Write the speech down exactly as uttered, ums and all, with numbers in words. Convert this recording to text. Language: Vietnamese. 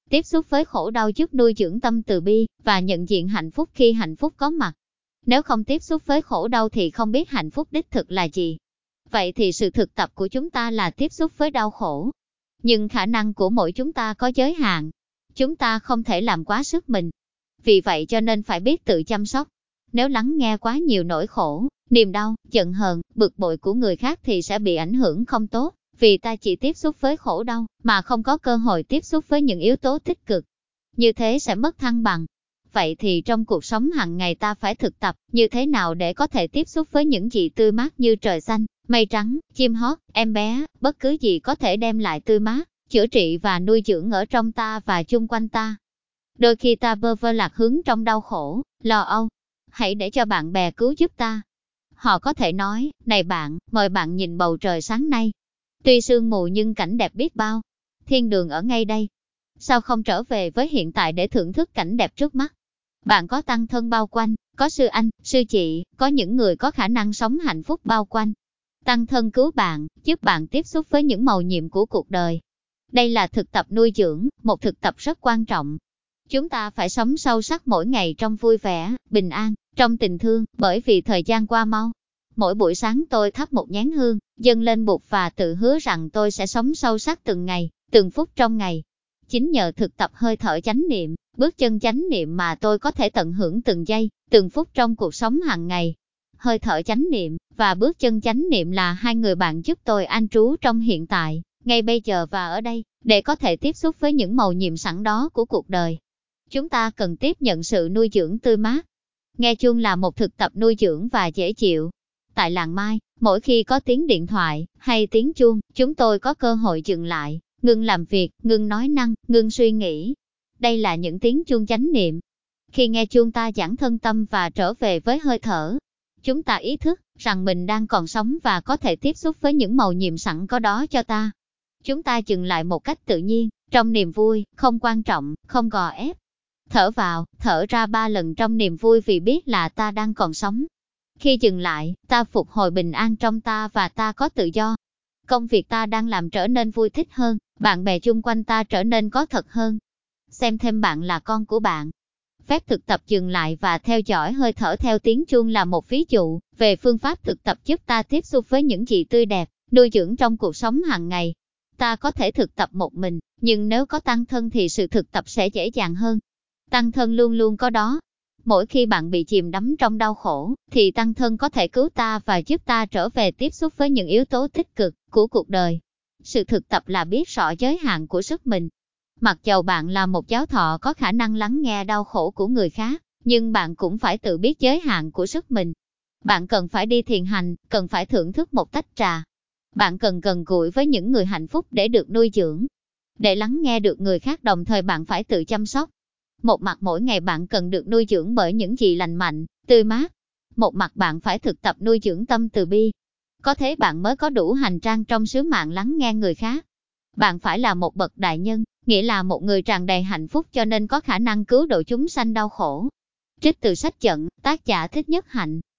tiếp xúc với khổ đau giúp nuôi dưỡng tâm từ bi, và nhận diện hạnh phúc khi hạnh phúc có mặt. Nếu không tiếp xúc với khổ đau thì không biết hạnh phúc đích thực là gì. Vậy thì sự thực tập của chúng ta là tiếp xúc với đau khổ. Nhưng khả năng của mỗi chúng ta có giới hạn. Chúng ta không thể làm quá sức mình. Vì vậy cho nên phải biết tự chăm sóc. Nếu lắng nghe quá nhiều nỗi khổ, niềm đau, giận hờn, bực bội của người khác thì sẽ bị ảnh hưởng không tốt. Vì ta chỉ tiếp xúc với khổ đau, mà không có cơ hội tiếp xúc với những yếu tố tích cực. Như thế sẽ mất thăng bằng. Vậy thì trong cuộc sống hàng ngày ta phải thực tập như thế nào để có thể tiếp xúc với những gì tươi mát như trời xanh, mây trắng, chim hót, em bé, bất cứ gì có thể đem lại tươi mát, chữa trị và nuôi dưỡng ở trong ta và chung quanh ta. Đôi khi ta bơ vơ lạc hướng trong đau khổ, lo âu. Hãy để cho bạn bè cứu giúp ta. Họ có thể nói, này bạn, mời bạn nhìn bầu trời sáng nay. Tuy sương mù nhưng cảnh đẹp biết bao. Thiên đường ở ngay đây. Sao không trở về với hiện tại để thưởng thức cảnh đẹp trước mắt? Bạn có tăng thân bao quanh, có sư anh, sư chị, có những người có khả năng sống hạnh phúc bao quanh. Tăng thân cứu bạn, giúp bạn tiếp xúc với những mầu nhiệm của cuộc đời. Đây là thực tập nuôi dưỡng, một thực tập rất quan trọng. Chúng ta phải sống sâu sắc mỗi ngày trong vui vẻ, bình an, trong tình thương, bởi vì thời gian qua mau. Mỗi buổi sáng tôi thắp một nén hương, dâng lên Bụt và tự hứa rằng tôi sẽ sống sâu sắc từng ngày, từng phút trong ngày. Chính nhờ thực tập hơi thở chánh niệm, bước chân chánh niệm mà tôi có thể tận hưởng từng giây, từng phút trong cuộc sống hàng ngày. Hơi thở chánh niệm và bước chân chánh niệm là hai người bạn giúp tôi an trú trong hiện tại, ngay bây giờ và ở đây, để có thể tiếp xúc với những mầu nhiệm sẵn đó của cuộc đời. Chúng ta cần tiếp nhận sự nuôi dưỡng tươi mát. Nghe chuông là một thực tập nuôi dưỡng và dễ chịu. Tại làng Mai, mỗi khi có tiếng điện thoại hay tiếng chuông, chúng tôi có cơ hội dừng lại, ngừng làm việc, ngừng nói năng, ngừng suy nghĩ. Đây là những tiếng chuông chánh niệm. Khi nghe chuông ta giãn thân tâm và trở về với hơi thở. Chúng ta ý thức rằng mình đang còn sống và có thể tiếp xúc với những mầu nhiệm sẵn có đó cho ta. Chúng ta dừng lại một cách tự nhiên, trong niềm vui, không quan trọng, không gò ép. Thở vào, thở ra ba lần trong niềm vui vì biết là ta đang còn sống. Khi dừng lại, ta phục hồi bình an trong ta và ta có tự do. Công việc ta đang làm trở nên vui thích hơn, bạn bè chung quanh ta trở nên có thật hơn. Xem thêm bạn là con của bạn. Phép thực tập dừng lại và theo dõi hơi thở theo tiếng chuông là một ví dụ về phương pháp thực tập giúp ta tiếp xúc với những gì tươi đẹp, nuôi dưỡng trong cuộc sống hàng ngày. Ta có thể thực tập một mình, nhưng nếu có tăng thân thì sự thực tập sẽ dễ dàng hơn. Tăng thân luôn luôn có đó. Mỗi khi bạn bị chìm đắm trong đau khổ, thì tăng thân có thể cứu ta và giúp ta trở về tiếp xúc với những yếu tố tích cực của cuộc đời. Sự thực tập là biết rõ giới hạn của sức mình. Mặc dầu bạn là một giáo thọ có khả năng lắng nghe đau khổ của người khác, nhưng bạn cũng phải tự biết giới hạn của sức mình. Bạn cần phải đi thiền hành, cần phải thưởng thức một tách trà. Bạn cần gần gũi với những người hạnh phúc để được nuôi dưỡng. Để lắng nghe được người khác đồng thời bạn phải tự chăm sóc. Một mặt mỗi ngày bạn cần được nuôi dưỡng bởi những gì lành mạnh, tươi mát. Một mặt bạn phải thực tập nuôi dưỡng tâm từ bi. Có thế bạn mới có đủ hành trang trong sứ mạng lắng nghe người khác. Bạn phải là một bậc đại nhân, nghĩa là một người tràn đầy hạnh phúc cho nên có khả năng cứu độ chúng sanh đau khổ. Trích từ sách Dẫn, tác giả Thích Nhất Hạnh.